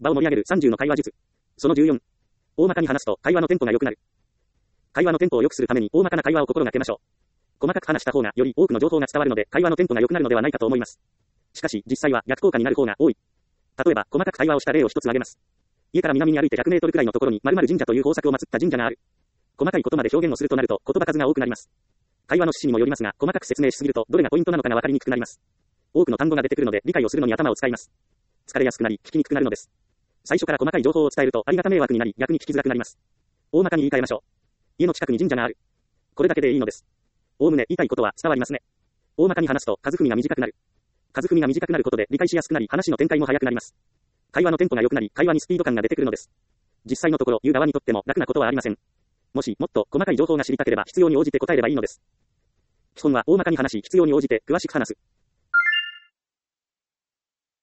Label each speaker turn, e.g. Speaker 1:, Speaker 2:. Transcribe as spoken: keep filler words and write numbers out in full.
Speaker 1: 場を盛り上げるさんじゅうの会話術。そのじゅうよん。大まかに話すと会話のテンポが良くなる。会話のテンポを良くするために大まかな会話を心がけましょう。細かく話した方がより多くの情報が伝わるので会話のテンポが良くなるのではないかと思います。しかし実際は逆効果になる方が多い。例えば細かく会話をした例を一つ挙げます。家から南に歩いてひゃくメートルくらいのところに〇〇神社という豊作を祀った神社がある。細かい言葉で表現をするとなると言葉数が多くなります。会話の趣旨にもよりますが細かく説明しすぎるとどれがポイントなのかが分かりにくくなります。多くの単語が出てくるので理解をするのに頭を使います。疲れやすくなり聞きにくくなるのです。最初から細かい情報を伝えるとありがた迷惑になり逆に聞きづらくなります。大まかに言い換えましょう。家の近くに神社がある。これだけでいいのです。おおむね言いたいことは伝わりますね。大まかに話すと数踏みが短くなる。数踏みが短くなることで理解しやすくなり話の展開も早くなります。会話のテンポが良くなり会話にスピード感が出てくるのです。実際のところ言う側にとっても楽なことはありません。もしもっと細かい情報が知りたければ必要に応じて答えればいいのです。基本は大まかに話し必要に応じて詳しく話す。